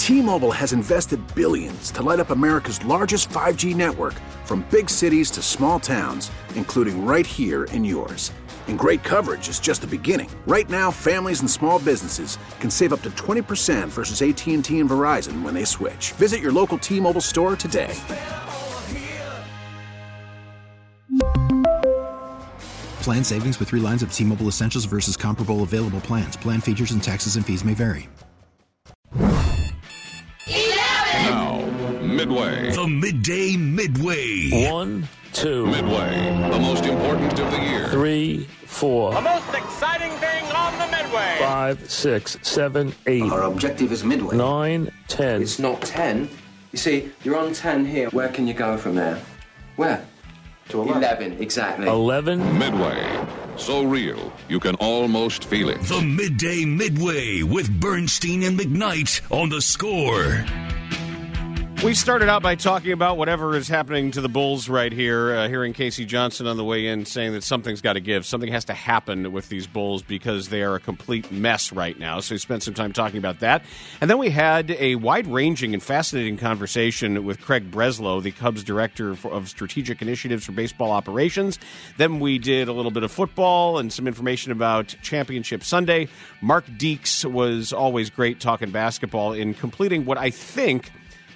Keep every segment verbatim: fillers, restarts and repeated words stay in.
T-Mobile has invested billions to light up America's largest five G network, from big cities to small towns, including right here in yours. And great coverage is just the beginning. Right now, families and small businesses can save up to twenty percent versus A T and T and Verizon when they switch. Visit your local T-Mobile store today. Plan savings with three lines of T-Mobile Essentials versus comparable available plans. Plan features and taxes and fees may vary. Now, Midway. The Midday Midway. One, two. Midway, the most important of the year. Three, four. The most exciting thing on the Midway. Five, six, seven, eight. Our objective is Midway. Nine, ten. It's not ten. You see, you're on ten here. Where can you go from there? Where? To eleven. Eleven, exactly. Eleven. Midway. So real, you can almost feel it. The Midday Midway with Bernstein and McKnight on The Score. We started out by talking about whatever is happening to the Bulls right here, uh, hearing Casey Johnson on the way in saying that something's got to give. Something has to happen with these Bulls because they are a complete mess right now. So we spent some time talking about that. And then we had a wide-ranging and fascinating conversation with Craig Breslow, the Cubs Director for, of Strategic Initiatives for Baseball Operations. Then we did a little bit of football and some information about Championship Sunday. Mark Deeks was always great talking basketball in completing what I think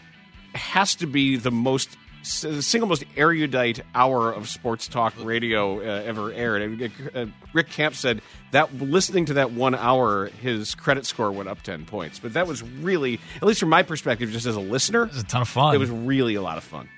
has to be the most the single most erudite hour of sports talk radio uh, ever aired. Uh, Rick Camp said that listening to that one hour, his credit score went up ten points. But that was really, at least from my perspective, just as a listener, it was a ton of fun. It was really a lot of fun.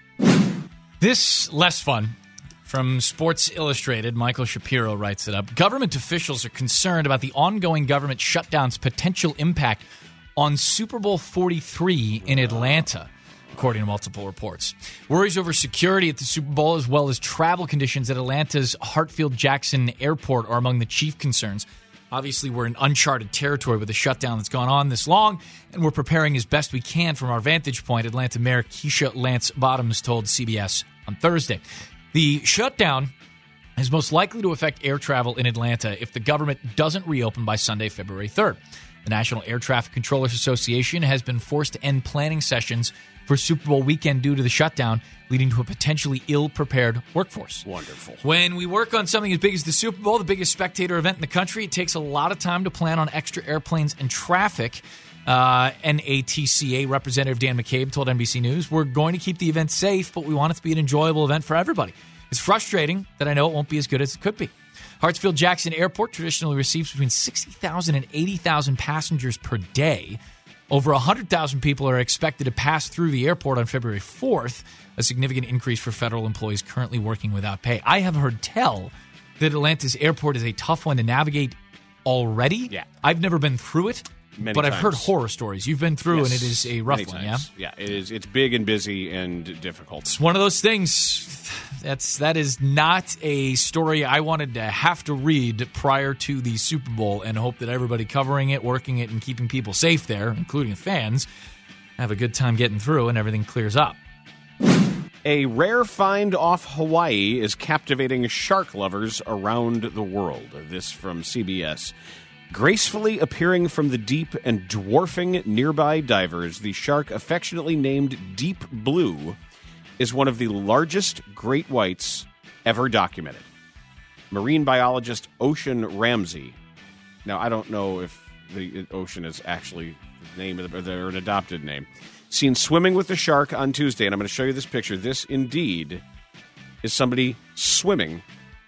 This less fun. From Sports Illustrated, Michael Shapiro writes it up. Government officials are concerned about the ongoing government shutdown's potential impact on Super Bowl forty-three in Atlanta, according to multiple reports. Worries over security at the Super Bowl as well as travel conditions at Atlanta's Hartsfield-Jackson Airport are among the chief concerns. Obviously, we're in uncharted territory with a shutdown that's gone on this long, and we're preparing as best we can from our vantage point, Atlanta Mayor Keisha Lance Bottoms told C B S on Thursday. The shutdown is most likely to affect air travel in Atlanta if the government doesn't reopen by Sunday, February third. The National Air Traffic Controllers Association has been forced to end planning sessions for Super Bowl weekend due to the shutdown, leading to a potentially ill-prepared workforce. Wonderful. When we work on something as big as the Super Bowl, the biggest spectator event in the country, it takes a lot of time to plan on extra airplanes and traffic. Uh, N A T C A Representative Dan McCabe told N B C News, we're going to keep the event safe, but we want it to be an enjoyable event for everybody. It's frustrating that I know it won't be as good as it could be. Hartsfield-Jackson Airport traditionally receives between sixty thousand and eighty thousand passengers per day. Over one hundred thousand people are expected to pass through the airport on February fourth, a significant increase for federal employees currently working without pay. I have heard tell that Atlanta's airport is a tough one to navigate already. Yeah. I've never been through it, Many but times. I've heard horror stories. You've been through, Yes, and it is a rough many one, yeah? times. Yeah, it is. It's big and busy and difficult. It's one of those things. That's that is not a story I wanted to have to read prior to the Super Bowl and hope that everybody covering it, working it, and keeping people safe there, including fans, have a good time getting through and everything clears up. A rare find off Hawaii is captivating shark lovers around the world. This from C B S. Gracefully appearing from the deep and dwarfing nearby divers, the shark affectionately named Deep Blue is one of the largest great whites ever documented. Marine biologist Ocean Ramsey. Now, I don't know if the Ocean is actually the name of the, or they're an adopted name. Seen swimming with the shark on Tuesday, and I'm going to show you this picture. This, indeed, is somebody swimming.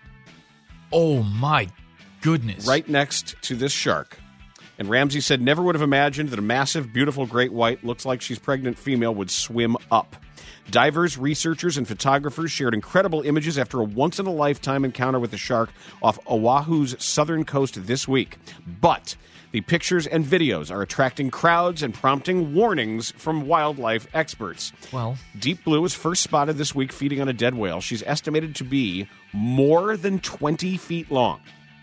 Oh, my goodness. Right next to this shark. And Ramsey said, never would have imagined that a massive, beautiful great white, looks like she's pregnant female, would swim up. Divers, researchers, and photographers shared incredible images after a once-in-a-lifetime encounter with the shark off Oahu's southern coast this week. But the pictures and videos are attracting crowds and prompting warnings from wildlife experts. Well, Deep Blue was first spotted this week feeding on a dead whale. She's estimated to be more than twenty feet long.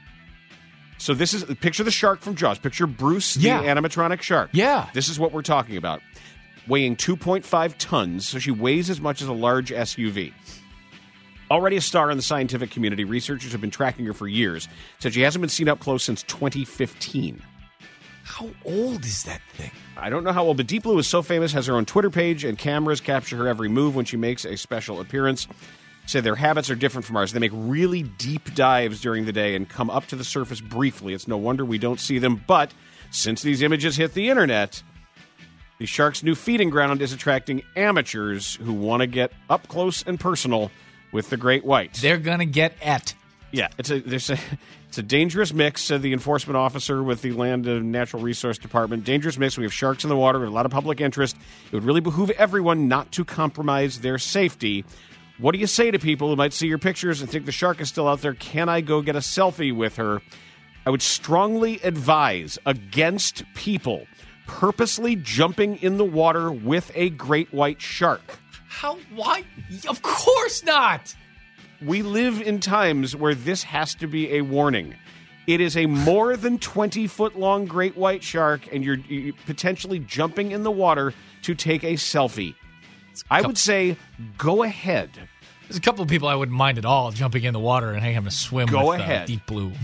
So this is, picture the shark from Jaws. Picture Bruce, the Yeah. animatronic shark. Yeah. This is what we're talking about. Weighing two point five tons, so she weighs as much as a large S U V. Already a star in the scientific community, researchers have been tracking her for years. Said she hasn't been seen up close since twenty fifteen. How old is that thing? I don't know how old, but Deep Blue is so famous, has her own Twitter page, and cameras capture her every move when she makes a special appearance. Say their habits are different from ours. They make really deep dives during the day and come up to the surface briefly. It's no wonder we don't see them, but since these images hit the internet, the shark's new feeding ground is attracting amateurs who want to get up close and personal with the great white. They're going to get et. Yeah, it's a there's a it's a dangerous mix, said the enforcement officer with the Land and Natural Resource Department. Dangerous mix. We have sharks in the water. We have a lot of public interest. It would really behoove everyone not to compromise their safety. What do you say to people who might see your pictures and think the shark is still out there? Can I go get a selfie with her? I would strongly advise against people purposely jumping in the water with a great white shark. How? Why? Of course not. We live in times where this has to be a warning. It is a more than twenty-foot-long great white shark, and you're, you're potentially jumping in the water to take a selfie. I would say go ahead. There's a couple of people I wouldn't mind at all jumping in the water and having a swim go with ahead. Uh, Deep Blue.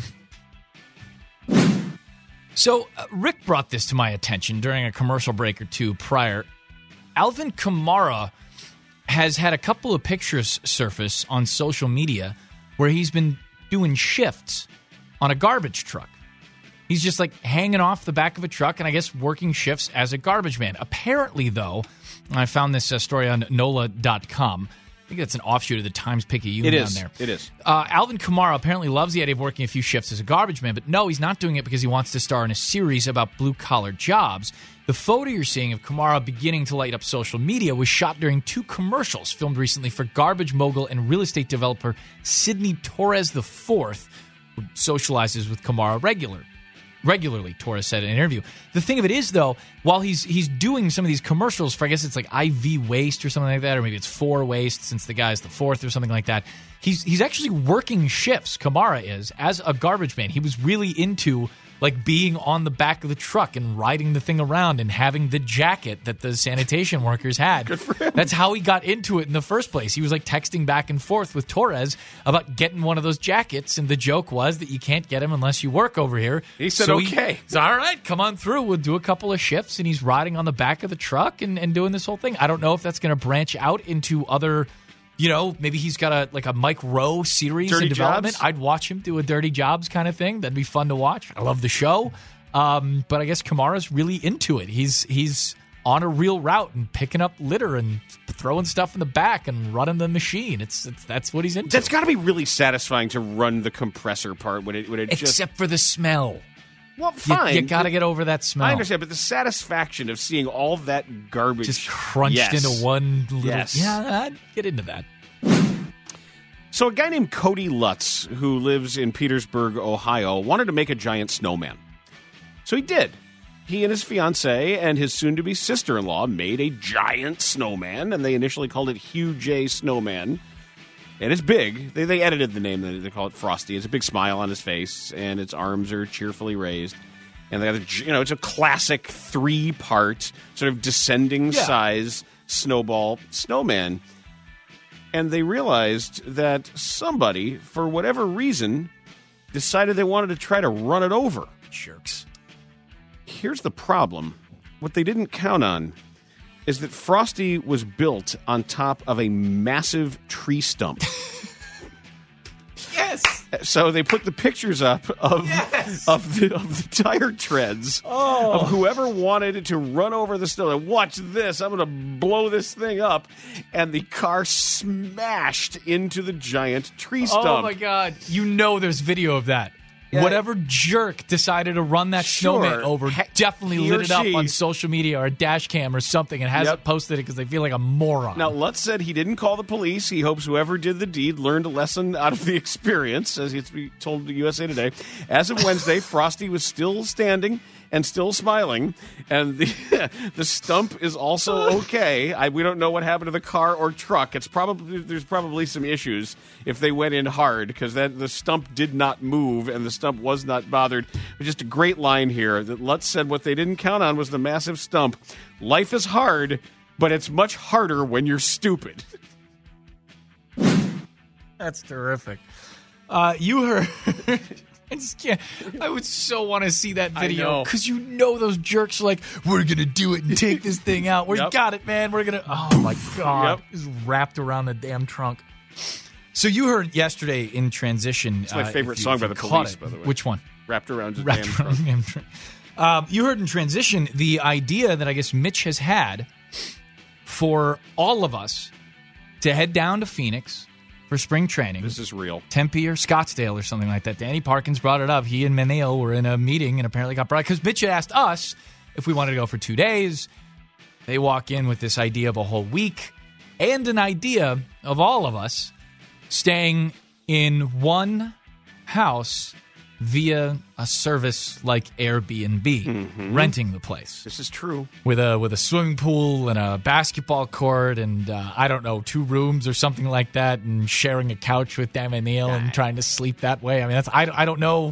So uh, Rick brought this to my attention during a commercial break or two prior. Alvin Kamara has had a couple of pictures surface on social media where he's been doing shifts on a garbage truck. He's just like hanging off the back of a truck and I guess working shifts as a garbage man. Apparently, though, I found this uh, story on N O L A dot com. I think that's an offshoot of the Times-Picayune It down is. there. It is. Uh, Alvin Kamara apparently loves the idea of working a few shifts as a garbage man, but no, he's not doing it because he wants to star in a series about blue-collar jobs. The photo you're seeing of Kamara beginning to light up social media was shot during two commercials filmed recently for garbage mogul and real estate developer Sidney Torres the fourth, who socializes with Kamara regular. Regularly, Torres said in an interview. The thing of it is, though, while he's he's doing some of these commercials for, I guess it's like I V Waste or something like that, or maybe it's For Waste since the guy's the fourth or something like that, he's he's actually working shifts, Kamara is, as a garbage man. He was really into like being on the back of the truck and riding the thing around and having the jacket that the sanitation workers had. Good for him. That's how he got into it in the first place. He was like texting back and forth with Torres about getting one of those jackets, and the joke was that you can't get him unless you work over here. He said, so okay. He, he's all right, come on through. We'll do a couple of shifts, and he's riding on the back of the truck and, and doing this whole thing. I don't know if that's going to branch out into other... You know, maybe he's got a like a Mike Rowe series Dirty in development. Jobs? I'd watch him do a Dirty Jobs kind of thing. That'd be fun to watch. I love the show. Um, but I guess Kamara's really into it. He's he's on a real route and picking up litter and throwing stuff in the back and running the machine. It's, it's that's what he's into. That's got to be really satisfying to run the compressor part when it when it just Except for the smell. well fine. You, you got to get over that smell. I understand, but the satisfaction of seeing all that garbage Just crunched yes. into one little... Yes. Yeah, I'd get into that. So a guy named Cody Lutz, who lives in Petersburg, Ohio, wanted to make a giant snowman. So he did. He and his fiancée and his soon-to-be sister-in-law made a giant snowman, and they initially called it Hugh J. Snowman. And it's big. They, they edited the name. They call it Frosty. It's a big smile on his face, and its arms are cheerfully raised. And they got a, you know, it's a classic three-part sort of descending Yeah. size snowball snowman. And they realized that somebody, for whatever reason, decided they wanted to try to run it over. Jerks. Here's the problem. What they didn't count on is that Frosty was built on top of a massive tree stump. Yes. So they put the pictures up of Yes! of, the, of the tire treads Oh. of whoever wanted to run over the snow. And watch this. I'm going to blow this thing up. And the car smashed into the giant tree stump. Oh, my God. You know there's video of that. Yeah. Whatever jerk decided to run that Sure. snowman over Ha- definitely he lit or it up she- on social media or a dash cam or something and hasn't Yep. posted it because they feel like a moron. Now, Lutz said he didn't call the police. He hopes whoever did the deed learned a lesson out of the experience, as he's told the U S A Today. As of Wednesday, Frosty was still standing and still smiling, and the the stump is also okay. I, we don't know what happened to the car or truck. It's probably there's probably some issues if they went in hard because that the stump did not move and the stump was not bothered. But just a great line here that Lutz said what they didn't count on was the massive stump. Life is hard, but it's much harder when you're stupid. That's terrific. Uh, you heard I just can't. I would so want to see that I video know. because you know those jerks are like, we're going to do it and take this thing out. We Yep. got it, man. We're going to. Oh, my God. Yep. It's wrapped around the damn trunk. So you heard yesterday in transition. It's my uh, favorite if you- song if by you the caught Police, it. by the way. Which one? Wrapped around his Wrapped damn around trunk. the damn trunk. Um, you heard in transition the idea that I guess Mitch has had for all of us to head down to Phoenix for spring training. This is real. Tempe or Scottsdale or something like that. Danny Parkins brought it up. He and Meneo were in a meeting and apparently got brought because Mitch had asked us if we wanted to go for two days. They walk in with this idea of a whole week and an idea of all of us staying in one house via a service like Airbnb, Mm-hmm. renting the place This is true. with a with a swimming pool and a basketball court and uh, I don't know, two rooms or something like that, and sharing a couch with Dan and Neil and trying to sleep that way. I mean, that's I, I don't know.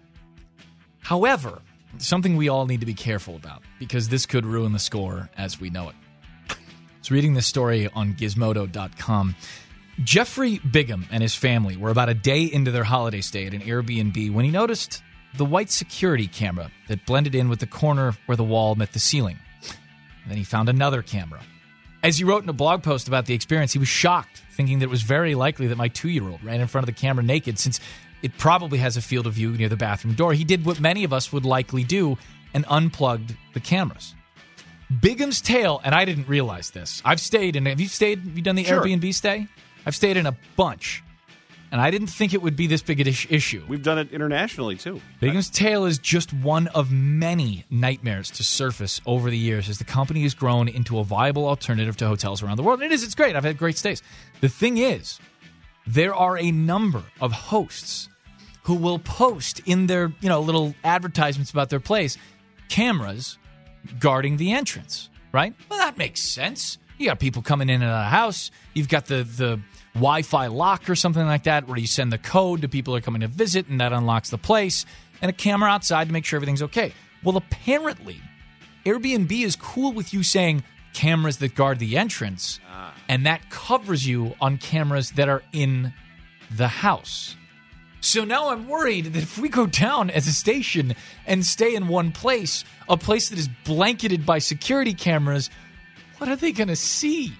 However, something we all need to be careful about because this could ruin the score as we know it. I was reading this story on Gizmodo dot com. Jeffrey Bigham and his family were about a day into their holiday stay at an Airbnb when he noticed the white security camera that blended in with the corner where the wall met the ceiling. And then he found another camera. As he wrote in a blog post about the experience, he was shocked, thinking that it was very likely that my two-year-old ran in front of the camera naked since it probably has a field of view near the bathroom door. He did what many of us would likely do and unplugged the cameras. Bigham's tale, and I didn't realize this. I've stayed in, have you stayed, have you done the Sure. Airbnb stay? I've stayed in a bunch, and I didn't think it would be this big an ish- issue. We've done it internationally, too. Bigham's tale is just one of many nightmares to surface over the years as the company has grown into a viable alternative to hotels around the world. And it is, it's great. I've had great stays. The thing is, there are a number of hosts who will post in their, you know, little advertisements about their place cameras guarding the entrance, right? Well, that makes sense. You got people coming in and out of the house. You've got the the Wi-Fi lock or something like that where you send the code to people who are coming to visit and that unlocks the place, and a camera outside to make sure everything's okay. Well, apparently, Airbnb is cool with you saying cameras that guard the entrance, ah. and that covers you on cameras that are in the house. So now I'm worried that if we go down as a station and stay in one place, a place that is blanketed by security cameras, what are they going to see?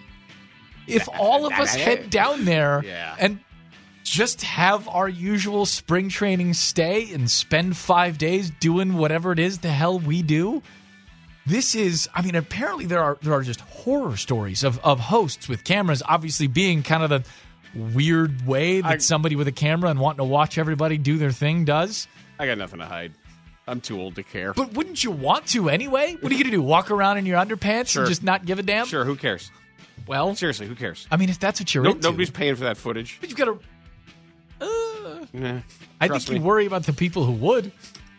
If all of us head down there yeah. and just have our usual spring training stay and spend five days doing whatever it is the hell we do, this is, I mean, apparently there are there are just horror stories of, of hosts with cameras obviously being kind of the weird way that I, somebody with a camera and wanting to watch everybody do their thing does. I got nothing to hide. I'm too old to care. But wouldn't you want to anyway? What are you going to do, walk around in your underpants Sure. and just not give a damn? Sure, who cares? Well, seriously, who cares? I mean, if that's what you're no, into. Nobody's paying for that footage. But you've got to... Uh, Nah, I trust think you me. worry about the people who would.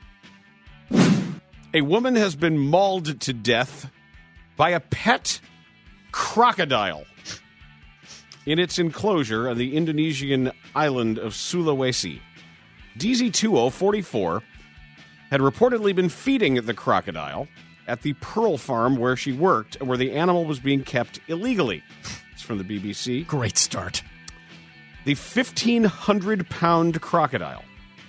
A woman has been mauled to death by a pet crocodile in its enclosure on the Indonesian island of Sulawesi. D Z two oh forty-four had reportedly been feeding the crocodile at the Pearl Farm where she worked, where the animal was being kept illegally. It's from the B B C. Great start. The fifteen hundred pound crocodile.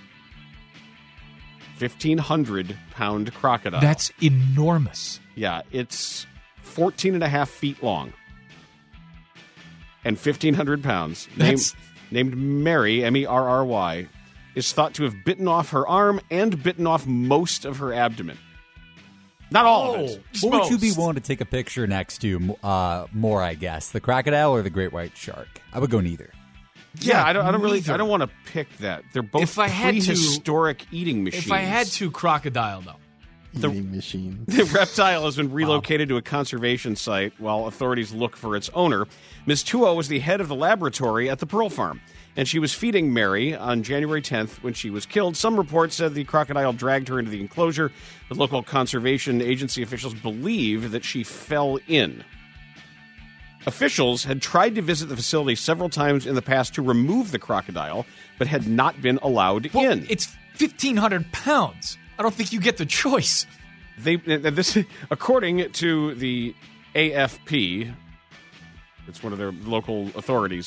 fifteen hundred pound crocodile. That's enormous. Yeah, it's fourteen and a half feet long and fifteen hundred pounds. That's- Named, named Mary, M E R R Y, is thought to have bitten off her arm and bitten off most of her abdomen. Not all Oh, of it. What would you be willing to take a picture next to uh, more, I guess? The crocodile or the great white shark? I would go neither. Yeah, Yeah, I don't. I don't really. neither. I don't want to pick that. They're both If I had to- prehistoric eating machines. If I had to, crocodile, though. The, machine. The reptile has been relocated to a conservation site while authorities look for its owner. Miz Tuo was the head of the laboratory at the Pearl Farm, and she was feeding Mary on January tenth when she was killed. Some reports said the crocodile dragged her into the enclosure, but local conservation agency officials believe that she fell in. Officials had tried to visit the facility several times in the past to remove the crocodile, but had not been allowed Well, in. it's fifteen hundred pounds. I don't think you get the choice. They this, according to the A F P, it's one of their local authorities.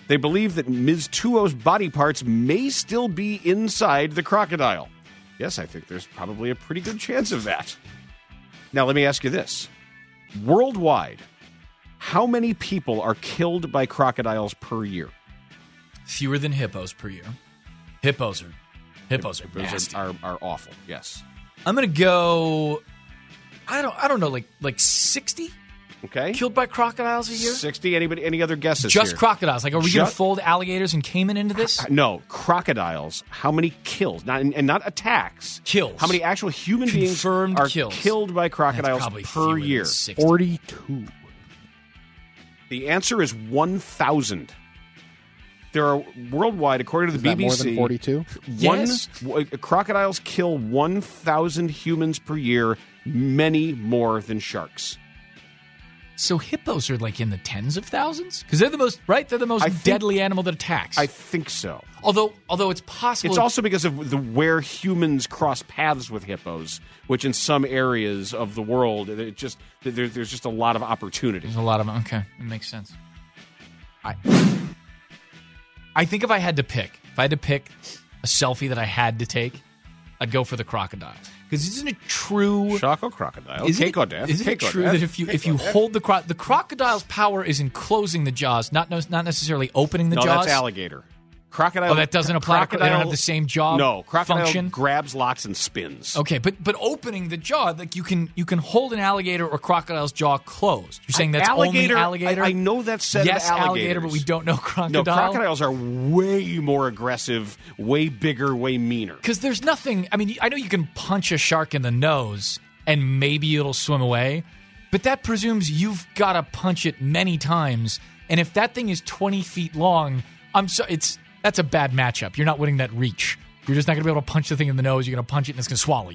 They believe that Miz Tuo's body parts may still be inside the crocodile. Yes, I think there's probably a pretty good chance of that. Now, let me ask you this. Worldwide, how many people are killed by crocodiles per year? Fewer than hippos per year. Hippos are hippos are Hippos nasty. are, are, are awful, yes. I'm going to go, I don't I don't know, like like sixty? Okay. Killed by crocodiles a year? sixty. Anybody? Any other guesses Just here? crocodiles. Like, are we going to Ju- fold alligators and caiman into this? No, crocodiles. How many kills? Not and not attacks. Kills. How many actual human Confirmed beings are kills. killed by crocodiles That's probably per fewer than year? sixty. forty-two. The answer is one thousand. There are worldwide, according to the Is that B B C, more than forty-two? One, Yes. w- crocodiles kill one thousand humans per year, many more than sharks. So hippos are like in the tens of thousands? Because they're the most, right? They're the most I think- deadly animal that attacks. I think so. although, although it's possible. It's also because of the where humans cross paths with hippos, which in some areas of the world, it just there, there's just a lot of opportunity. There's a lot of okay, it makes sense. I, I think if I had to pick, if I had to pick a selfie that I had to take, I'd go for the crocodile. Because isn't it true? Choco crocodile, Isn't cake or it, death. isn't it cake or true death, that if you cake if or you death. hold the cro- the crocodile's power is in closing the jaws, not no, not necessarily opening the no, jaws? that's alligator. Crocodile. Oh, that doesn't apply. to- They don't have crocodile- the same jaw No, crocodile function. grabs, locks, and spins. Okay, but but opening the jaw, like you can you can hold an alligator or crocodile's jaw closed. You're saying that's alligator, only alligator? I, I know that's said yes, of alligators. alligator, but we don't know No, crocodile. crocodiles are way more aggressive, way bigger, way meaner. Because there's nothing. I mean, I know you can punch a shark in the nose and maybe it'll swim away, but that presumes you've got to punch it many times. And if that thing is twenty feet long, I'm so it's that's a bad matchup. You're not winning that reach. You're just not going to be able to punch the thing in the nose. You're going to punch it and it's going to swallow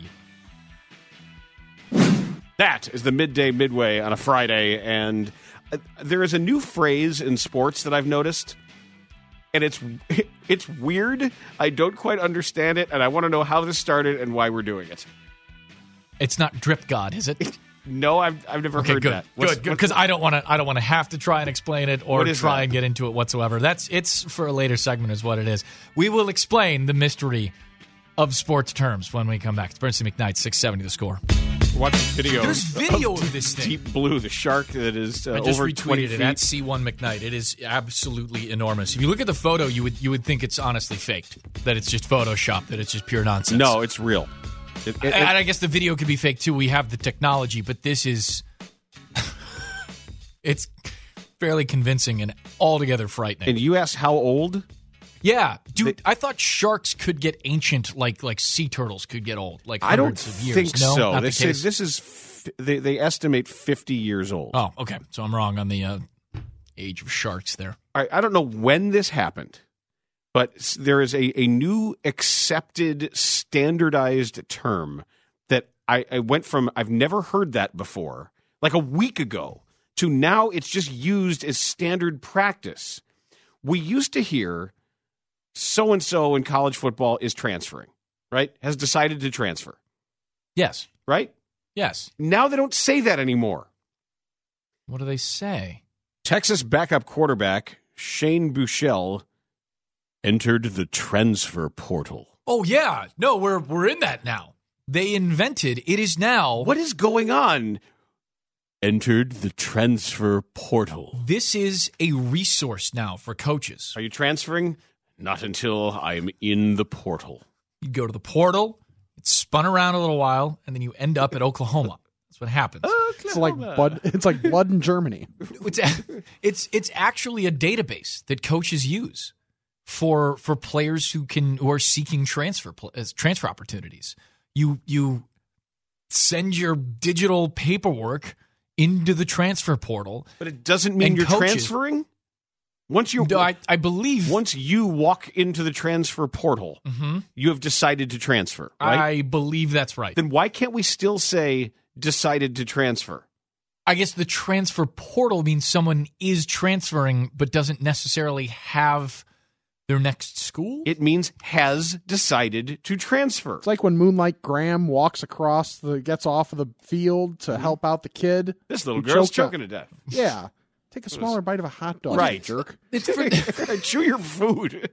you. That is the midday midway on a Friday, and uh, there is a new phrase in sports that I've noticed, and it's it's weird. I don't quite understand it, and I want to know how this started and why we're doing it. It's not drip god, is it? No, I've I've never Okay, heard good, that. What's- good, good. what's- Because I don't want to. I don't want to have to try and explain it or What is try that? and get into it whatsoever. That's it's for a later segment, is what it is. We will explain the mystery of sports terms when we come back. It's Bernstein McKnight, six seventy The Score. Watch the video. There's video of this thing. Deep Blue, the shark that is uh, I just over twenty retweeted feet. it at C one McKnight. It is absolutely enormous. If you look at the photo, you would you would think it's honestly faked, that it's just Photoshop, that it's just pure nonsense. No, it's real. It, it, and I guess the video could be fake too. We have the technology, but this is it's fairly convincing and altogether frightening. and you asked how old? Yeah, dude, I thought sharks could get ancient, like like sea turtles could get old, like I don't hundreds of years. think No, so. not They the say case? this is f- they, they estimate fifty years old. Oh, okay. So I'm wrong on the uh, age of sharks there. I, I don't know when this happened, but s- there is a, a new accepted standardized term that I, I went from I've never heard that before, like a week ago, to now it's just used as standard practice. We used to hear so-and-so in college football is transferring, right? Has decided to transfer, Yes, right? yes. Now they don't say that anymore. What do they say? Texas backup quarterback Shane Buechele entered the transfer portal. Oh yeah, no, we're we're in that now. They invented it is now. What is going on? Entered the transfer portal. This is a resource now for coaches. Are you transferring? Not until I'm in the portal. You go to the portal, it's spun around a little while, and then you end up at Oklahoma. That's what happens. It's like blood. It's like blood in Germany. It's it's it's actually a database that coaches use for for players who can who are seeking transfer pl- uh, transfer opportunities. You you send your digital paperwork into the transfer portal, but it doesn't mean and you're coaches- transferring. Once you, No, I, I believe once you walk into the transfer portal, Mhm. you have decided to transfer. Right? I believe that's right. Then why can't we still say decided to transfer? I guess the transfer portal means someone is transferring but doesn't necessarily have their next school. It means has decided to transfer. It's like when Moonlight Graham walks across the, gets off of the field to help out the kid. This little who girl's choked up. choking to death. Yeah. Take a smaller bite of a hot dog, Right. you jerk. It's for, Chew your food.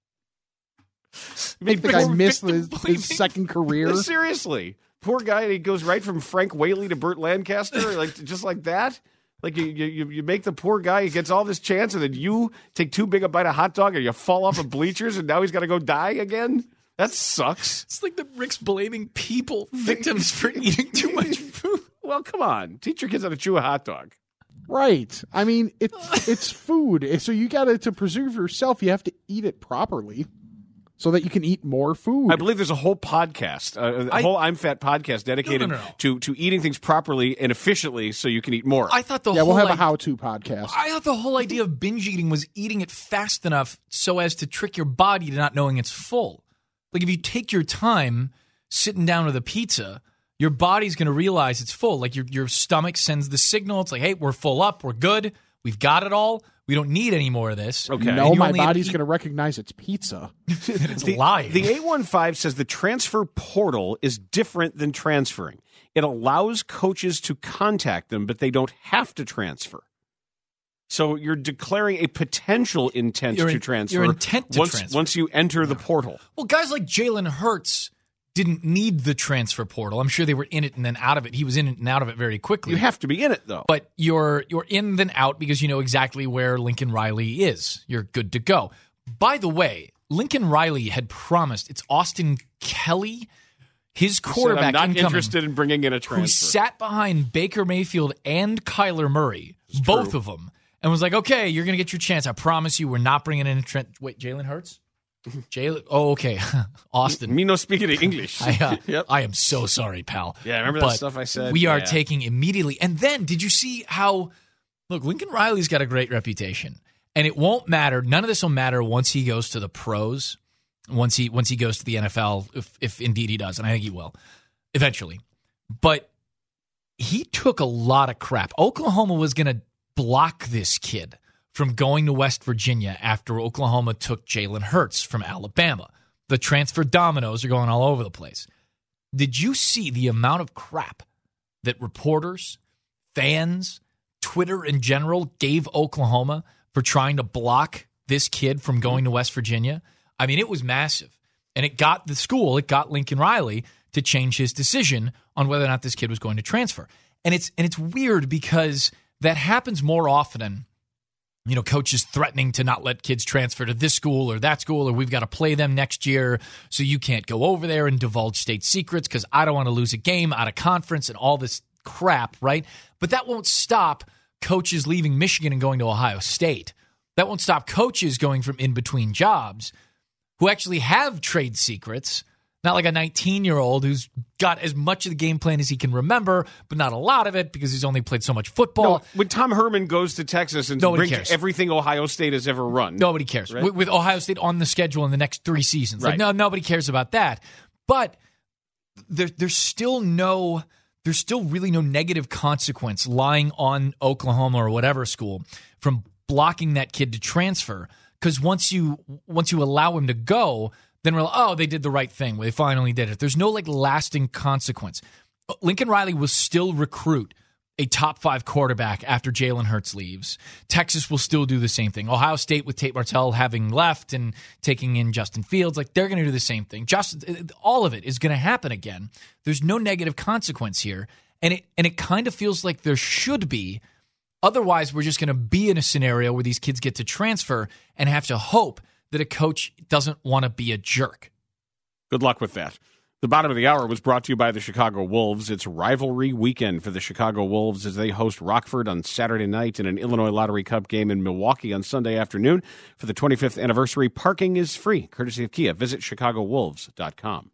I think I missed victim his, blaming. his second career. Seriously. Poor guy, he goes right from Frank Whaley to Burt Lancaster, like just like that. Like you, you, you make the poor guy, he gets all this chance, and then you take too big a bite of hot dog, and you fall off of bleachers, and now he's got to go die again. That sucks. It's like the Rick's blaming people, victims for eating too much food. Well, come on, teach your kids how to chew a hot dog. Right. I mean, it's it's food, so you got to to preserve yourself. You have to eat it properly, so that you can eat more food. I believe there's a whole podcast, uh, a I- whole I'm Fat podcast dedicated No, no, no, no. to to eating things properly and efficiently, so you can eat more. I thought the yeah, whole we'll have a idea- how-to podcast. I thought the whole idea of binge eating was eating it fast enough so as to trick your body to not knowing it's full. Like if you take your time sitting down with a pizza, your body's going to realize it's full. Like your your stomach sends the signal. It's like, hey, we're full up. We're good. We've got it all. We don't need any more of this. Okay. No, And you my only have to body's eat- going to recognize it's pizza. It's The, lying. the eight one five says the transfer portal is different than transferring. It allows coaches to contact them, but they don't have to transfer. So you're declaring a potential intent Your to in- transfer. your intent to once, transfer. Once you enter the portal. Well, guys like Jalen Hurts didn't need the transfer portal. I'm sure they were in it and then out of it. He was in it and out of it very quickly. You have to be in it, though. But you're you're in then out because you know exactly where Lincoln Riley is. You're good to go. By the way, Lincoln Riley had promised it's Austin Kelly, his He said, quarterback I'm not incoming, interested in bringing in a who transfer. sat behind Baker Mayfield and Kyler Murray, both of them, and was like, "Okay, you're going to get your chance. I promise you, we're not bringing in a Trent." Wait, Jalen Hurts? Jalen? Oh, okay. Austin. Me no speaking English. I, uh, Yep. I am so sorry, pal. Yeah, remember that But stuff I said? We are Yeah. taking immediately. And then, did you see how? Look, Lincoln Riley's got a great reputation, and it won't matter. None of this will matter once he goes to the pros. Once he once he goes to the N F L, if if indeed he does, and I think he will eventually. But he took a lot of crap. Oklahoma was going to block this kid from going to West Virginia after Oklahoma took Jalen Hurts from Alabama. The transfer dominoes are going all over the place. Did you see the amount of crap that reporters, fans, Twitter in general gave Oklahoma for trying to block this kid from going to West Virginia? I mean, it was massive. And it got the school, it got Lincoln Riley to change his decision on whether or not this kid was going to transfer. And it's and it's weird because that happens more often than, you know, coaches threatening to not let kids transfer to this school or that school, or we've got to play them next year, so you can't go over there and divulge state secrets because I don't want to lose a game out of conference and all this crap, right? But that won't stop coaches leaving Michigan and going to Ohio State. That won't stop coaches going from in between jobs who actually have trade secrets. Not like a nineteen-year-old who's got as much of the game plan as he can remember, but not a lot of it because he's only played so much football. No, when Tom Herman goes to Texas and Nobody brings cares. everything Ohio State has ever run. Nobody cares. Right? With, with Ohio State on the schedule in the next three seasons. Right. Like, no, nobody cares about that. But there, there's still no, there's still really no negative consequence lying on Oklahoma or whatever school from blocking that kid to transfer. Because once you once you allow him to go, then we're like, oh, they did the right thing. They finally did it. There's no like lasting consequence. Lincoln Riley will still recruit a top five quarterback after Jalen Hurts leaves. Texas will still do the same thing. Ohio State with Tate Martell having left and taking in Justin Fields, like they're going to do the same thing. Just all of it is going to happen again. There's no negative consequence here, and it and it kind of feels like there should be. Otherwise, we're just going to be in a scenario where these kids get to transfer and have to hope that a coach doesn't want to be a jerk. Good luck with that. The bottom of the hour was brought to you by the Chicago Wolves. It's rivalry weekend for the Chicago Wolves as they host Rockford on Saturday night and an Illinois Lottery Cup game in Milwaukee on Sunday afternoon. For the twenty-fifth anniversary, parking is free, courtesy of Kia. Visit chicago wolves dot com.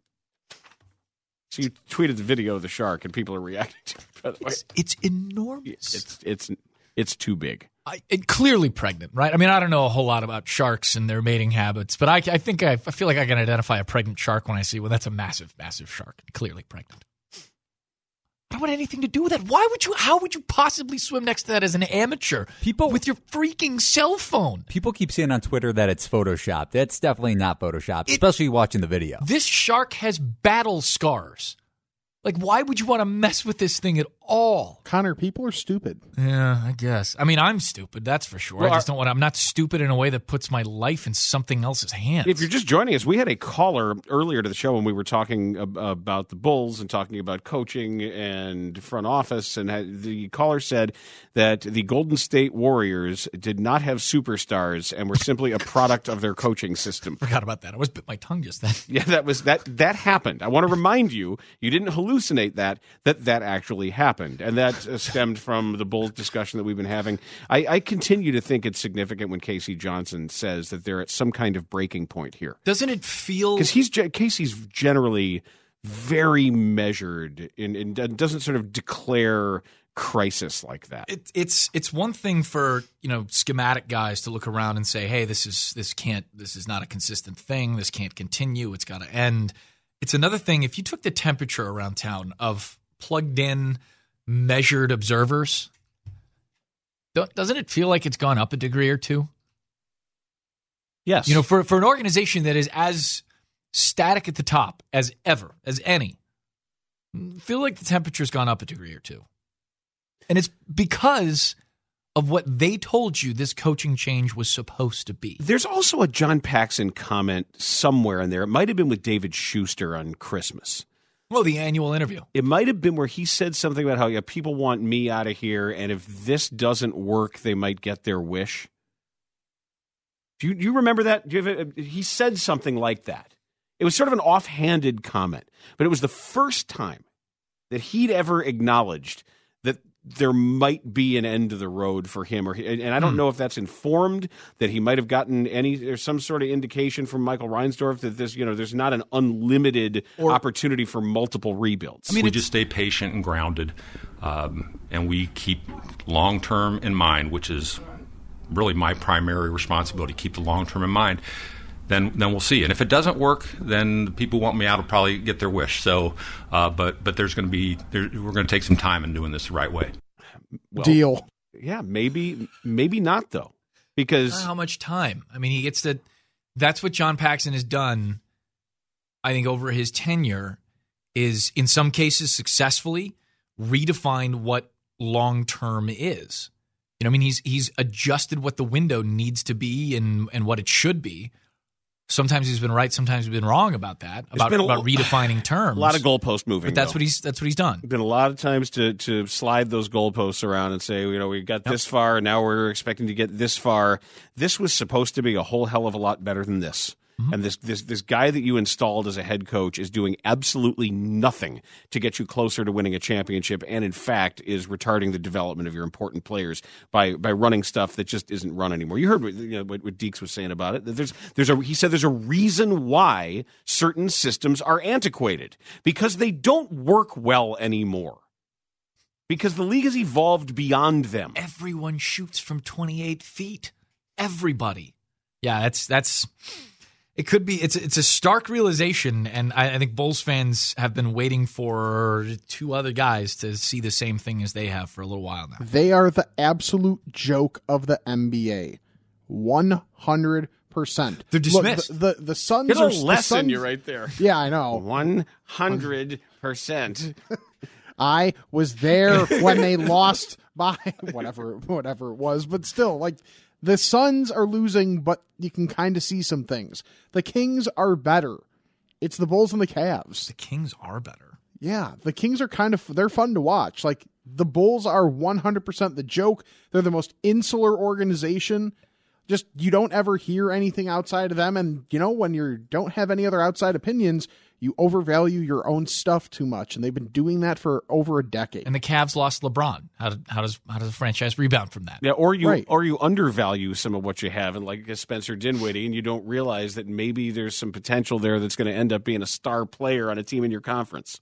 So you tweeted the video of the shark, and people are reacting to it, by the way. It's, it's enormous. It's, it's, it's too big. I, it, clearly pregnant, right? I mean, I don't know a whole lot about sharks and their mating habits, but I, I think I, I feel like I can identify a pregnant shark when I see one. That's a massive, massive shark, clearly pregnant. I don't want anything to do with that. Why would you? How would you possibly swim next to that as an amateur? People with your freaking cell phone. People keep saying on Twitter that it's photoshopped. That's definitely not photoshopped, It, especially watching the video. This shark has battle scars. Like, why would you want to mess with this thing at all. Connor, people are stupid. Yeah, I guess. I mean, I'm stupid, that's for sure. Well, I just don't want. I'm not stupid in a way that puts my life in something else's hands. If you're just joining us, we had a caller earlier to the show when we were talking ab- about the Bulls and talking about coaching and front office, and had, the caller said that the Golden State Warriors did not have superstars and were simply a product of their coaching system. Forgot about that. I was bit my tongue just then. Yeah, that was that. That happened. I want to remind you, you didn't hallucinate that. That that actually happened, and that uh, stemmed from the Bulls discussion that we've been having. I, I continue to think it's significant when Casey Johnson says that they're at some kind of breaking point here. Doesn't it feel because he's Casey's generally very measured and, and doesn't sort of declare crisis like that. It, it's it's one thing for you know schematic guys to look around and say, "Hey, this is this can't this is not a consistent thing. This can't continue. It's got to end." It's another thing if you took the temperature around town of plugged in, measured observers. Doesn't it feel like it's gone up a degree or two? Yes. You know, for for an organization that is as static at the top as ever, as any, I feel like the temperature's gone up a degree or two. And it's because of what they told you this coaching change was supposed to be. There's also a John Paxson comment somewhere in there. It might have been with David Schuster on Christmas. Well, the annual interview. It might have been where he said something about how yeah, people want me out of here, and if this doesn't work, they might get their wish. Do you, do you remember that? Do you have a, he said something like that. It was sort of an offhanded comment, but it was the first time that he'd ever acknowledged that there might be an end to the road for him, or and I don't hmm. know if that's informed that he might have gotten any there's some sort of indication from Michael Reinsdorf that this you know there's not an unlimited or, opportunity for multiple rebuilds. I mean, we just stay patient and grounded, um, and we keep long term in mind, which is really my primary responsibility. Keep the long term in mind. Then, then we'll see. And if it doesn't work, then the people who want me out will probably get their wish. So, uh, but but there's going to be there, we're going to take some time in doing this the right way. Well, Deal. Yeah, maybe maybe not though, because how much time? I mean, he gets to. That's what John Paxson has done. I think over his tenure is in some cases successfully redefined what long term is. You know, I mean, he's he's adjusted what the window needs to be and and what it should be. Sometimes he's been right, sometimes he's been wrong about that, about, a, about redefining terms. A lot of goalpost moving. But that's though. what he's that's what he's done. Been a lot of times to to slide those goalposts around and say, you know, we got yep. this far, and now we're expecting to get this far. This was supposed to be a whole hell of a lot better than this. Mm-hmm. And this, this this guy that you installed as a head coach is doing absolutely nothing to get you closer to winning a championship, and in fact is retarding the development of your important players by by running stuff that just isn't run anymore. You heard what, you know, what, what Deeks was saying about it. There's there's a he said there's a reason why certain systems are antiquated, because they don't work well anymore. Because the league has evolved beyond them. Everyone shoots from twenty-eight feet. Everybody. Yeah, that's that's. It could be. It's it's a stark realization, and I, I think Bulls fans have been waiting for two other guys to see the same thing as they have for a little while now. They are the absolute joke of the N B A, one hundred percent. They're dismissed. Look, the, the the Suns Get a are lesson the Suns, you right there. Yeah, I know. One hundred percent. I was there when they lost by whatever whatever it was, but still, like. The Suns are losing, but you can kind of see some things. The Kings are better. It's the Bulls and the Cavs. The Kings are better. Yeah, the Kings are kind of, they're fun to watch. Like, the Bulls are one hundred percent the joke. They're the most insular organization. Just, you don't ever hear anything outside of them. And, you know, when you don't have any other outside opinions, you overvalue your own stuff too much. And they've been doing that for over a decade. And the Cavs lost LeBron. How, did, how does how does a franchise rebound from that? Yeah, or you right. or you undervalue some of what you have, and like Spencer Dinwiddie, and you don't realize that maybe there's some potential there that's going to end up being a star player on a team in your conference.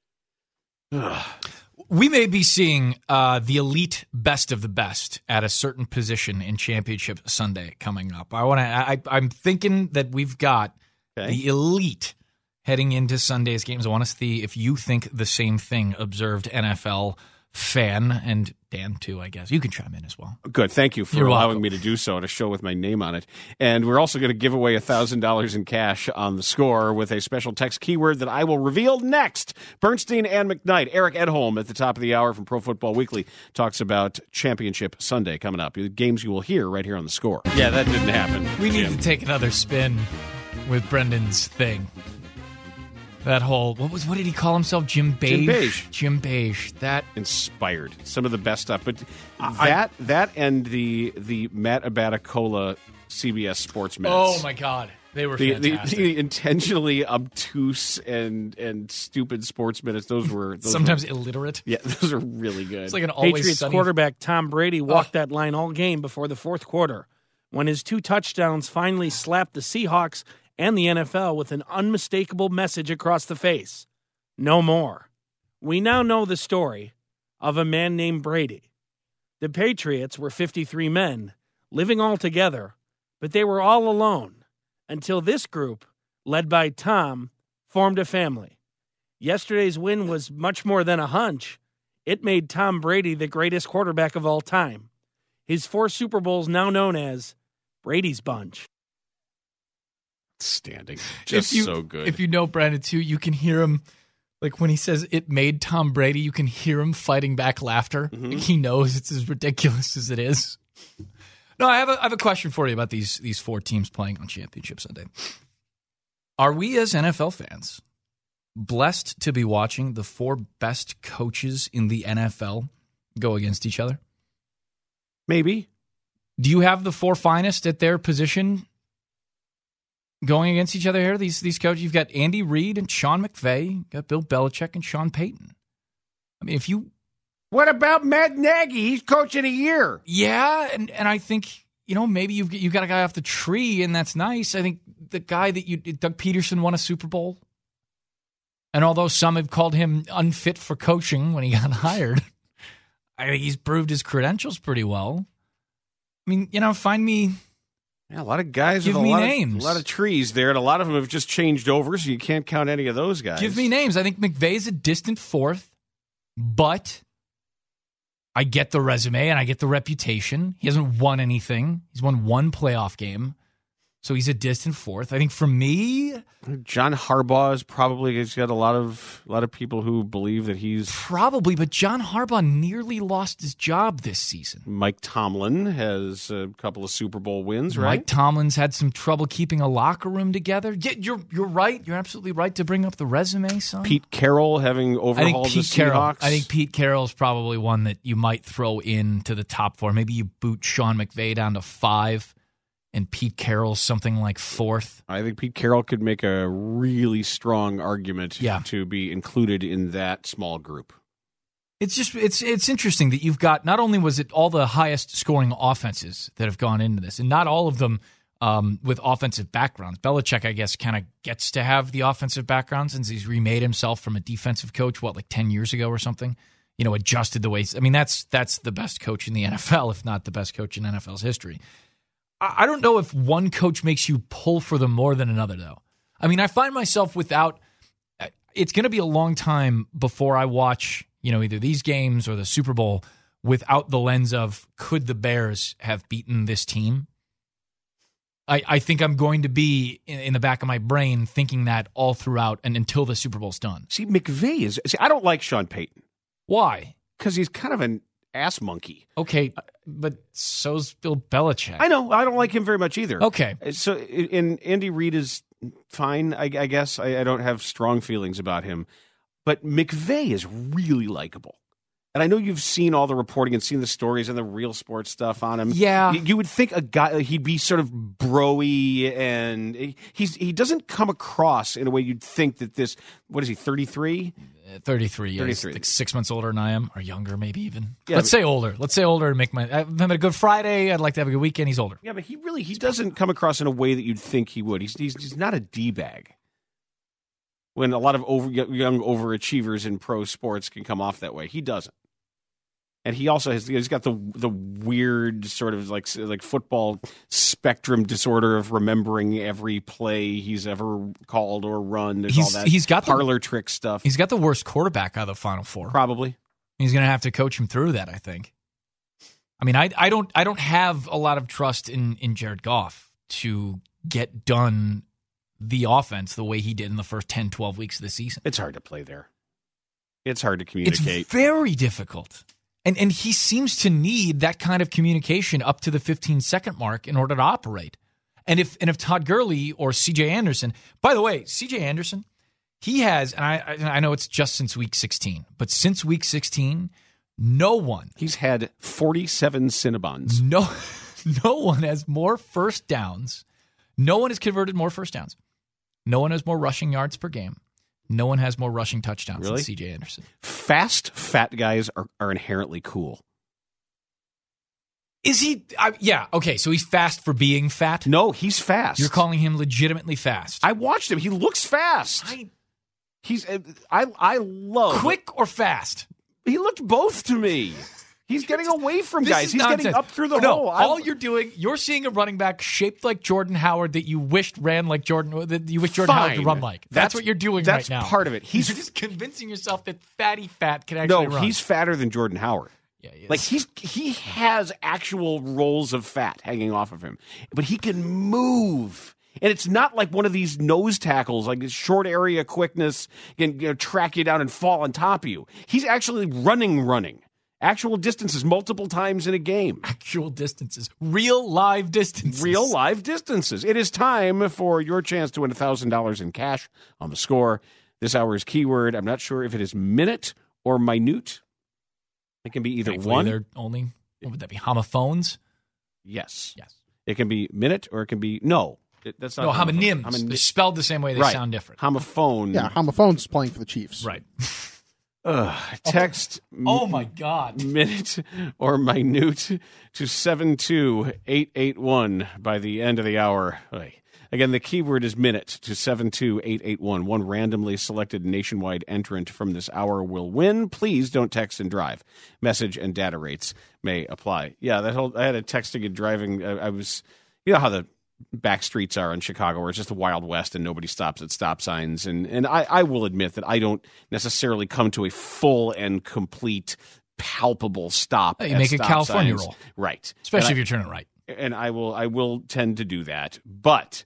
Ugh. We may be seeing uh, the elite best of the best at a certain position in Championship Sunday coming up. I want to. I, I'm thinking that we've got okay. the elite heading into Sunday's games. I want to see if you think the same thing. Observed N F L fan, and Dan, too, I guess. You can chime in as well. Good. Thank you for You're allowing welcome. me to do so on a show with my name on it. And we're also going to give away one thousand dollars in cash on the score with a special text keyword that I will reveal next. Bernstein and McKnight. Eric Edholm at the top of the hour from Pro Football Weekly talks about Championship Sunday coming up. The games you will hear right here on the score. Yeah, that didn't happen. We need Jim. to take another spin with Brendan's thing. That whole, what was, what did he call himself? Jim Beige? Jim Beige. Jim Beige. That inspired some of the best stuff. But I- that that and the the Matt Abatacola C B S Sports Minutes. Oh, my God. They were the, the, fantastic. the intentionally obtuse and and stupid sports minutes. Those were those Sometimes were, illiterate. Yeah, those are really good. It's like an always Patriots sunny... quarterback Tom Brady walked that line all game before the fourth quarter, when his two touchdowns finally slapped the Seahawks and the N F L with an unmistakable message across the face. No more. We now know the story of a man named Brady. The Patriots were fifty-three men, living all together, but they were all alone until this group, led by Tom, formed a family. Yesterday's win was much more than a hunch. It made Tom Brady the greatest quarterback of all time. His four Super Bowls now known as Brady's Bunch. Standing. Just if you, so good. If you know Brandon, too, you can hear him, like when he says it made Tom Brady, you can hear him fighting back laughter. Mm-hmm. Like he knows it's as ridiculous as it is. No, I have a, I have a question for you about these, these four teams playing on Championship Sunday. Are we as N F L fans blessed to be watching the four best coaches in the N F L go against each other? Maybe. Do you have the four finest at their position going against each other here? These these coaches, you've got Andy Reid and Sean McVay, you've got Bill Belichick and Sean Payton. I mean, if you... What about Matt Nagy? He's coach of the year. Yeah, and, and I think, you know, maybe you've, you've got a guy off the tree, and that's nice. I think the guy that you... Doug Peterson won a Super Bowl. And although some have called him unfit for coaching when he got hired, I think he's proved his credentials pretty well. I mean, you know, find me... Yeah, a lot of guys Give with a me lot names. Of, a lot of trees there, and a lot of them have just changed over, so you can't count any of those guys. Give me names. I think McVay's a distant fourth, but I get the resume and I get the reputation. He hasn't won anything. He's won one playoff game, so he's a distant fourth. I think for me... John Harbaugh is probably he's got a lot of a lot of people who believe that he's probably, but John Harbaugh nearly lost his job this season. Mike Tomlin has a couple of Super Bowl wins, right? Mike Tomlin's had some trouble keeping a locker room together. Yeah, you're you're right. You're absolutely right to bring up the resume, son. Pete Carroll having overhauled I think Pete the Carroll. Seahawks. I think Pete Carroll's probably one that you might throw into the top four. Maybe you boot Sean McVay down to five. And Pete Carroll's something like fourth. I think Pete Carroll could make a really strong argument yeah. to be included in that small group. It's just it's it's interesting that you've got, not only was it all the highest scoring offenses that have gone into this, and not all of them um, with offensive backgrounds. Belichick, I guess, kind of gets to have the offensive background since he's remade himself from a defensive coach, what, like ten years ago or something? You know, adjusted the ways. I mean, that's that's the best coach in the N F L, if not the best coach in N F L's history. I don't know if one coach makes you pull for them more than another, though. I mean, I find myself without... It's going to be a long time before I watch, you know, either these games or the Super Bowl without the lens of, could the Bears have beaten this team? I, I think I'm going to be in, in the back of my brain thinking that all throughout and until the Super Bowl's done. See, McVay is... See, I don't like Sean Payton. Why? Because he's kind of an ass monkey. Okay, but so's Bill Belichick. I know. I don't like him very much either. Okay. So, and Andy Reid is fine, I, I guess. I, I don't have strong feelings about him. But McVay is really likable. And I know you've seen all the reporting and seen the stories and the Real Sports stuff on him. Yeah. You, you would think a guy, he'd be sort of bro-y, and he's, he doesn't come across in a way you'd think that this, what is he, thirty-three? Uh, thirty-three, yeah. thirty-three. Like six months older than I am, or younger maybe even. Yeah, Let's but, say older. Let's say older and make my, I've had a good Friday, I'd like to have a good weekend, he's older. Yeah, but he really, he doesn't come across in a way that you'd think he would. He's, he's, he's not a D-bag. When a lot of over, young overachievers in pro sports can come off that way. He doesn't. And he also has, he's got the the weird sort of like like football spectrum disorder of remembering every play he's ever called or run. There's He's- all that he's got the- parlor trick stuff. He's got the worst quarterback out of the Final Four. Probably. He's going to have to coach him through that, I think. I mean, I I don't I don't have a lot of trust in in Jared Goff to get done the offense the way he did in the first ten, twelve weeks of the season. It's hard to play there. It's hard to communicate. It's very difficult. And and he seems to need that kind of communication up to the fifteen-second mark in order to operate. And if and if Todd Gurley or C J Anderson, by the way, C J Anderson, he has, and I I know it's just since week sixteen, but since week sixteen, no one. He's had forty-seven Cinnabons. No, no one has more first downs. No one has converted more first downs. No one has more rushing yards per game. No one has more rushing touchdowns Really? than C J Anderson. Fast, fat guys are, are inherently cool. Is he? I, yeah. Okay. So he's fast for being fat. No, he's fast. You're calling him legitimately fast. I watched him. He looks fast. I, he's. I. I love quick or fast. He looked both to me. He's getting away from This guys. is He's nonsense. getting up through the no, hole. All I'm- you're doing, you're seeing a running back shaped like Jordan Howard that you wished ran like Jordan. That you wish Jordan Fine. Howard could run like. That's, That's- what you're doing that's right now. part of it. He's- You're just convincing yourself that fatty fat can actually No, run. he's fatter than Jordan Howard. Yeah, he is. Like he's he has actual rolls of fat hanging off of him, but he can move. And it's not like one of these nose tackles, like short area quickness can you know, track you down and fall on top of you. He's actually running, running. Actual distances multiple times in a game. Actual distances. Real live distances. Real live distances. It is time for your chance to win one thousand dollars in cash on the score. This hour's keyword, I'm not sure if it is minute or minute. It can be either Thankfully, one. They're only, what would that be, homophones? Yes. Yes. It can be minute or it can be, no. It, that's not No, homophone. homonyms. Homonym- They're spelled the same way. They right. sound different. Homophone. Yeah, homophone's playing for the Chiefs. Right. Ugh, text Oh, my God. minute or minute to seven two eight eight one by the end of the hour. Oy. Again, the keyword is minute to seven two eight eight one. One randomly selected nationwide entrant from this hour will win. Please don't text and drive. Message and data rates may apply. Yeah, that whole I had a texting and driving. I, I was, you know how the back streets are in Chicago where it's just the Wild West and nobody stops at stop signs. And, and I, I will admit that I don't necessarily come to a full and complete palpable stop. You at make a stop California signs. roll. Right. Especially And if you're turning right. I, and I will, I will tend to do that. But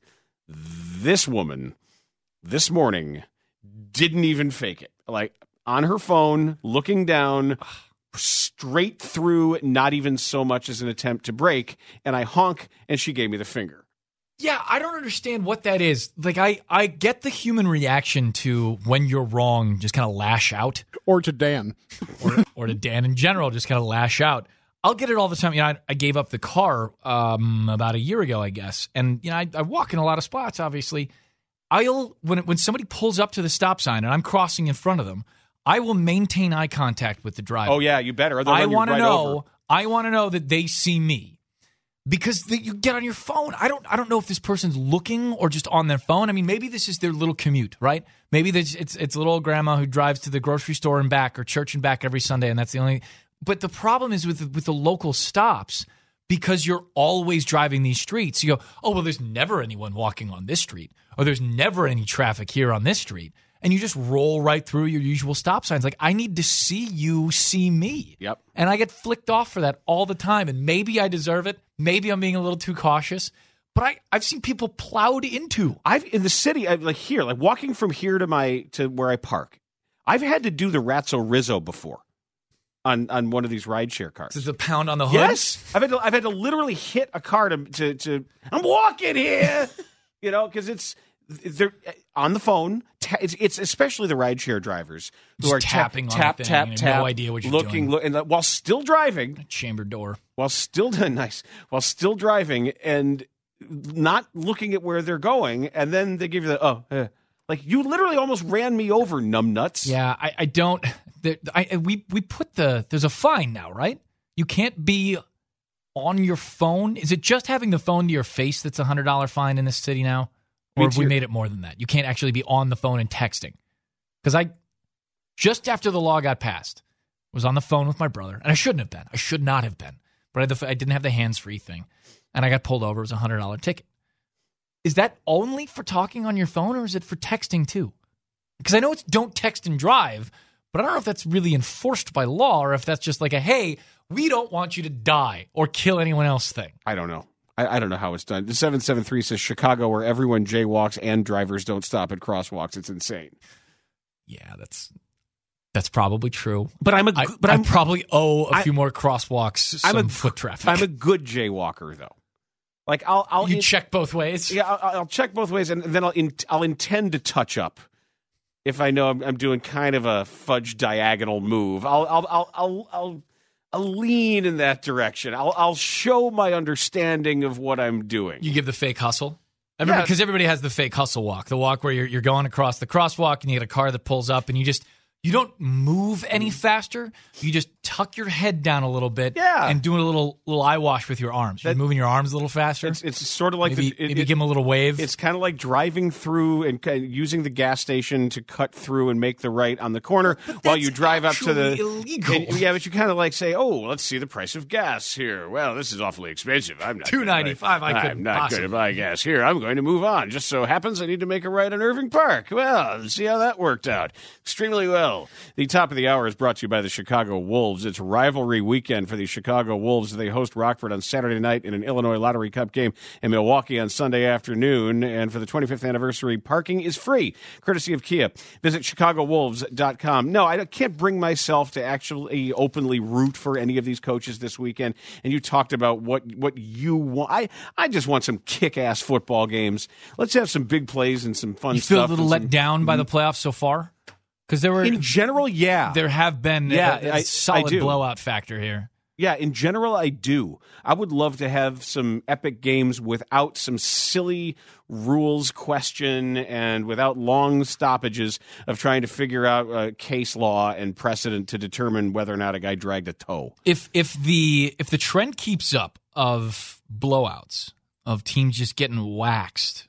this woman this morning didn't even fake it. Like on her phone, looking down straight through, not even so much as an attempt to brake. And I honk and she gave me the finger. Yeah, I don't understand what that is. Like, I, I get the human reaction to when you're wrong, just kind of lash out. Or to Dan. or, or to Dan in general, just kind of lash out. I'll get it all the time. You know, I, I gave up the car um, about a year ago, I guess. And, you know, I, I walk in a lot of spots, obviously. I'll, when, when somebody pulls up to the stop sign and I'm crossing in front of them, I will maintain eye contact with the driver. Oh, yeah, you better. Or they'll I run you want to right know, over. I want to know that they see me. Because the, you get on your phone. I don't I don't know if this person's looking or just on their phone. I mean, maybe this is their little commute, right? Maybe it's it's, it's little old grandma who drives to the grocery store and back or church and back every Sunday, and that's the only. But the problem is with with the local stops, because you're always driving these streets. You go, oh well, there's never anyone walking on this street, or there's never any traffic here on this street, and you just roll right through your usual stop signs. Like, I need to see you see me. Yep. And I get flicked off for that all the time, and maybe I deserve it. Maybe I'm being a little too cautious, but I, I've seen people plowed into. I've in the city, I, like here, like walking from here to my to where I park. I've had to do the Ratzo Rizzo before on on one of these rideshare cars. Is the pound on the hood? Yes, I've had to, I've had to literally hit a car to to, to I'm walking here, you know, because it's they're on the phone. Ta- it's, it's especially the rideshare drivers who Just are tapping on tap the tap thing tap, and tap, no idea what you're looking, doing. Look, and uh, while still driving, chamber door, while still nice, while still driving and not looking at where they're going, and then they give you the oh, eh. Like you literally almost ran me over, numbnuts. Yeah, I, I don't. There, I we we put the there's a fine now, right? You can't be on your phone. Is it just having the phone to your face that's a hundred dollar fine in this city now, or Me have we too. made it more than that? You can't actually be on the phone and texting. Because I just after the law got passed, was on the phone with my brother, and I shouldn't have been. I should not have been, but I, had the, I didn't have the hands free thing, and I got pulled over. It was a hundred dollar ticket. Is that only for talking on your phone, or is it for texting too? Because I know it's don't text and drive, But I don't know if that's really enforced by law or if that's just like a, hey, we don't want you to die or kill anyone else thing. I don't know. I, I don't know how it's done. The seven seven three says Chicago, where everyone jaywalks and drivers don't stop at crosswalks. It's insane. Yeah, that's that's probably true. But I'm a I, but I'm I probably owe a I, few more crosswalks, some I'm a, foot traffic. I'm a good jaywalker, though. Like I'll, I'll you in, check both ways. Yeah, I'll, I'll check both ways, and then I'll in, I'll intend to touch up if I know I'm, I'm doing kind of a fudge diagonal move. I'll I'll I'll I'll, I'll, I'll lean in that direction. I'll I'll show my understanding of what I'm doing. You give the fake hustle. Everybody, because yeah. everybody has the fake hustle walk, the walk where you're you're going across the crosswalk and you get a car that pulls up and you just you don't move any faster. You just tuck your head down a little bit, yeah. and doing a little little eye wash with your arms. You're that, moving your arms a little faster. It's, it's sort of like maybe, the, it, maybe it, give them a little wave. It's kind of like driving through and kind of using the gas station to cut through and make the right on the corner while you drive up to the illegal. And, yeah, but you kind of like say, "Oh, let's see the price of gas here. Well, this is awfully expensive. I'm not two ninety five. I couldn't I'm not possibly. going to buy gas here. I'm going to move on. Just so happens I need to make a right on Irving Park. Well, let's see how that worked out extremely well." The top of the hour is brought to you by the Chicago Wolves. It's rivalry weekend for the Chicago Wolves. They host Rockford on Saturday night in an Illinois Lottery Cup game in Milwaukee on Sunday afternoon. And for the twenty-fifth anniversary, parking is free, courtesy of Kia. Visit chicago wolves dot com. No, I can't bring myself to actually openly root for any of these coaches this weekend. And you talked about what, what you want. I, I just want some kick-ass football games. Let's have some big plays and some fun you stuff. You feel a little let some, down by the playoffs so far? Because there were, in general, yeah, there have been yeah, a, a I, solid I blowout factor here. Yeah, in general, I do. I would love to have some epic games without some silly rules question and without long stoppages of trying to figure out uh, case law and precedent to determine whether or not a guy dragged a toe. If if the if the trend keeps up of blowouts, of teams just getting waxed,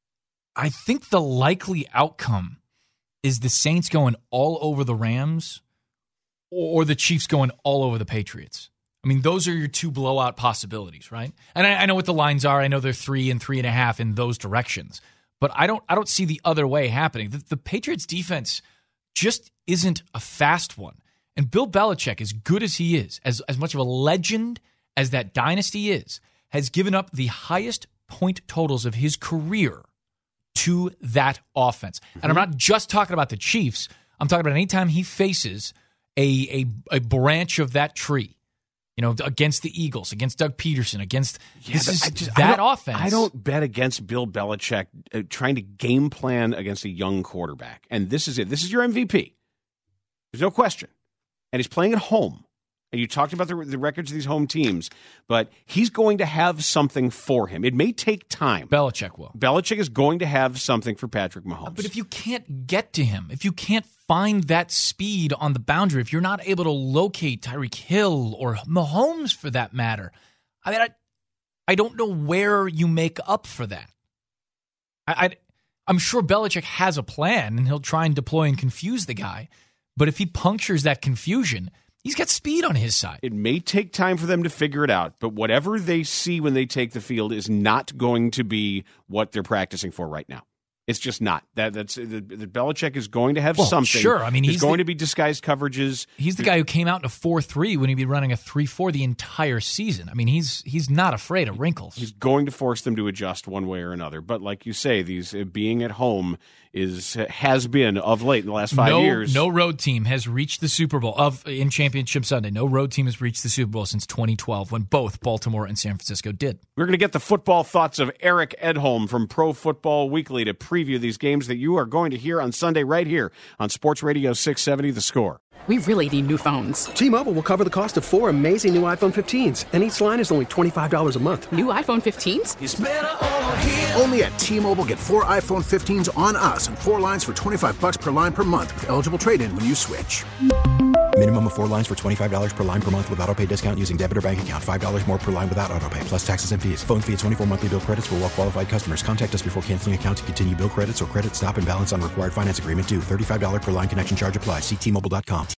I think the likely outcome is the Saints going all over the Rams or the Chiefs going all over the Patriots. I mean, those are your two blowout possibilities, right? And I, I know what the lines are. I know they're three and three and a half in those directions. But I don't I don't see the other way happening. The, the Patriots defense just isn't a fast one. And Bill Belichick, as good as he is, as, as much of a legend as that dynasty is, has given up the highest point totals of his career to that offense. Mm-hmm. And I'm not just talking about the Chiefs. I'm talking about anytime he faces a, a, a branch of that tree, you know, against the Eagles, against Doug Peterson, against yeah, this is I just, that I offense. I don't bet against Bill Belichick uh, trying to game plan against a young quarterback. And this is it. This is your M V P. There's no question. And he's playing at home. And you talked about the, the records of these home teams, but he's going to have something for him. It may take time. Belichick will. Belichick is going to have something for Patrick Mahomes. But if you can't get to him, if you can't find that speed on the boundary, if you're not able to locate Tyreek Hill or Mahomes for that matter, I mean, I, I don't know where you make up for that. I, I, I'm sure Belichick has a plan, and he'll try and deploy and confuse the guy. But if he punctures that confusion, he's got speed on his side. It may take time for them to figure it out, but whatever they see when they take the field is not going to be what they're practicing for right now. It's just not. That that's the, the Belichick is going to have well, something. Sure, I mean There's he's going the, to be disguised coverages. He's the guy who came out in a four three when he'd be running a three four the entire season. I mean, he's he's not afraid of wrinkles. He's going to force them to adjust one way or another. But like you say, these uh, being at home is has been of late in the last five no, years. No road team has reached the Super Bowl of in Championship Sunday. No road team has reached the Super Bowl since twenty twelve, when both Baltimore and San Francisco did. We're going to get the football thoughts of Eric Edholm from Pro Football Weekly to preview these games that you are going to hear on Sunday right here on Sports Radio six seventy The Score. We really need new phones. T-Mobile will cover the cost of four amazing new iPhone fifteens, and each line is only twenty-five dollars a month. New iPhone fifteens? It's better over here. Only at T-Mobile, get four iPhone fifteens on us and four lines for twenty-five dollars per line per month with eligible trade-in when you switch. Minimum of four lines for twenty-five dollars per line per month with autopay discount using debit or bank account. five dollars more per line without autopay, plus taxes and fees. Phone fee at twenty-four monthly bill credits for well-qualified customers. Contact us before canceling account to continue bill credits or credit stop and balance on required finance agreement due. thirty-five dollars per line connection charge applies. See T Mobile dot com.